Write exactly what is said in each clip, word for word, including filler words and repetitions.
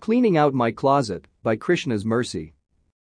Cleaning Out My Closet by Krishna's Mercy.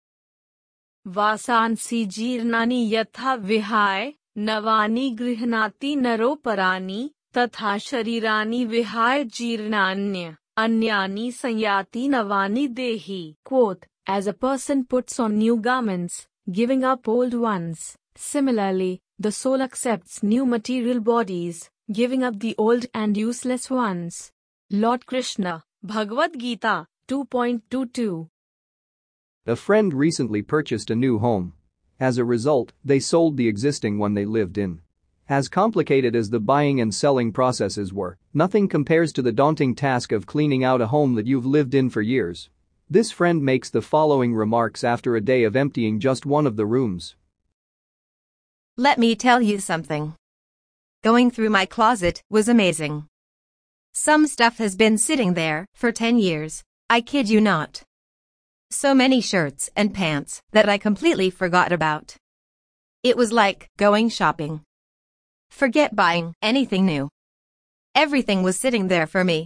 वासांसि जीर्णानि यथा विहाय नवानि गृह्णाति नरोपराणि तथा शरीरानि विहाय जीर्णान्य अन्यानि संयाति नवानि देहि. Quote, as a person puts on new garments, giving up old ones, similarly, the soul accepts new material bodies, giving up the old and useless ones. Lord Krishna, Bhagavad Gita, two point two two. A friend recently purchased a new home. As a result, they sold the existing one they lived in. As complicated as the buying and selling processes were, nothing compares to the daunting task of cleaning out a home that you've lived in for years. This friend makes the following remarks after a day of emptying just one of the rooms. Let me tell you something. Going through my closet was amazing. Some stuff has been sitting there for ten years, I kid you not. So many shirts and pants that I completely forgot about. It was like going shopping. Forget buying anything new. Everything was sitting there for me.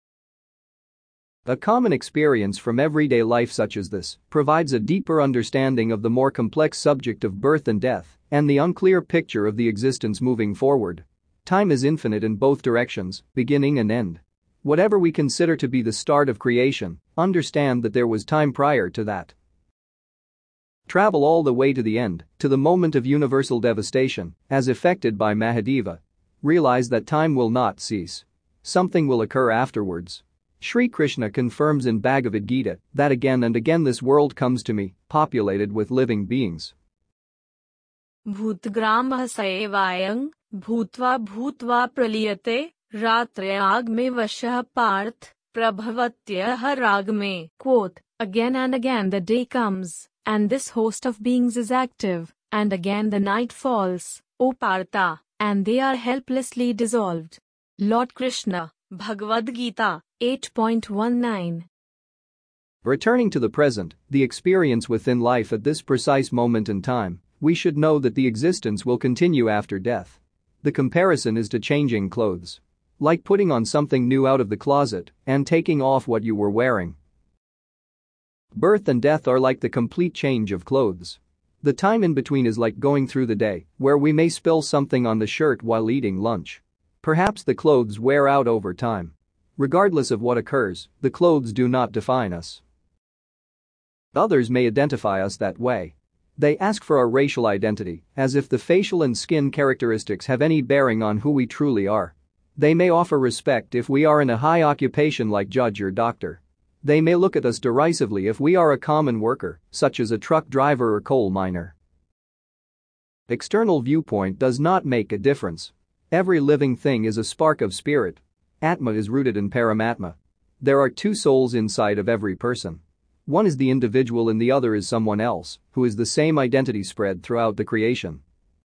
A common experience from everyday life such as this provides a deeper understanding of the more complex subject of birth and death and the unclear picture of the existence moving forward. Time is infinite in both directions, beginning and end. Whatever we consider to be the start of creation, understand that there was time prior to that. Travel all the way to the end, to the moment of universal devastation, as effected by Mahadeva. Realize that time will not cease. Something will occur afterwards. Sri Krishna confirms in Bhagavad Gita that again and again this world comes to me, populated with living beings. भूतग्रामः सएवायं भूत्वा भूत्वा प्रलीयते रात्रयाग में वशः पार्थ प्रभवत्यः राग में. Quote, again and again the day comes, and this host of beings is active, and again the night falls, O Partha, and they are helplessly dissolved. Lord Krishna, Bhagavad Gita, eight point one nine. Returning to the present, the experience within life at this precise moment in time, we should know that the existence will continue after death. The comparison is to changing clothes. Like putting on something new out of the closet and taking off what you were wearing. Birth and death are like the complete change of clothes. The time in between is like going through the day, where we may spill something on the shirt while eating lunch. Perhaps the clothes wear out over time. Regardless of what occurs, the clothes do not define us. Others may identify us that way. They ask for our racial identity, as if the facial and skin characteristics have any bearing on who we truly are. They may offer respect if we are in a high occupation like judge or doctor. They may look at us derisively if we are a common worker, such as a truck driver or coal miner. External viewpoint does not make a difference. Every living thing is a spark of spirit. Atma is rooted in Paramatma. There are two souls inside of every person. One is the individual and the other is someone else, who is the same identity spread throughout the creation.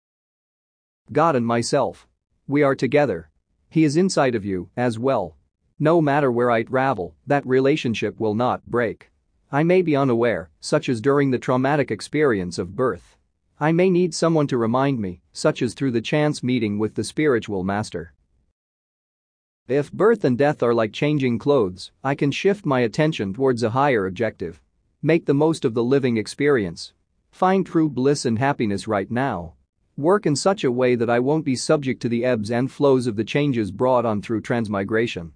God and myself. We are together. He is inside of you, as well. No matter where I travel, that relationship will not break. I may be unaware, such as during the traumatic experience of birth. I may need someone to remind me, such as through the chance meeting with the spiritual master. If birth and death are like changing clothes, I can shift my attention towards a higher objective. Make the most of the living experience. Find true bliss and happiness right now. Work in such a way that I won't be subject to the ebbs and flows of the changes brought on through transmigration.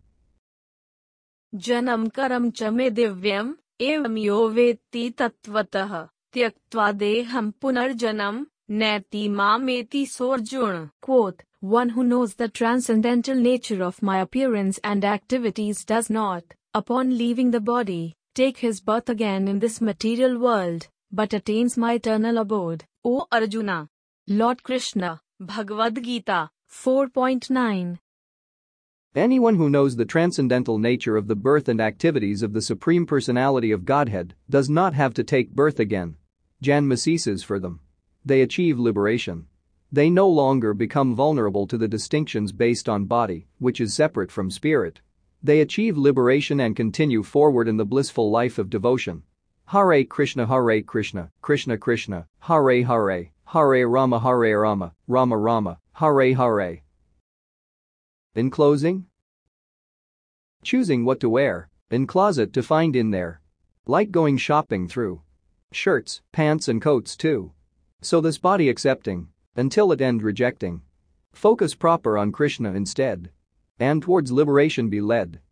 Janam karam cha me divyam, evam yo vetti tatvatah, tyaktva deham punarjanam, neti mameti sorjun. Quote, one who knows the transcendental nature of my appearance and activities does not, upon leaving the body, take his birth again in this material world, but attains my eternal abode, O Arjuna. Lord Krishna, Bhagavad Gita, four point nine. Anyone who knows the transcendental nature of the birth and activities of the Supreme Personality of Godhead does not have to take birth again. Janma ceases for them. They achieve liberation. They no longer become vulnerable to the distinctions based on body, which is separate from spirit. They achieve liberation and continue forward in the blissful life of devotion. Hare Krishna, Hare Krishna, Krishna Krishna, Hare Hare, Hare Rama, Hare Rama, Rama Rama, Hare Hare. In closing, choosing what to wear In closet to find in there. Like going shopping through. Shirts, pants and coats too. So this body accepting. Until it end rejecting. Focus proper on Krishna instead. And towards liberation be led.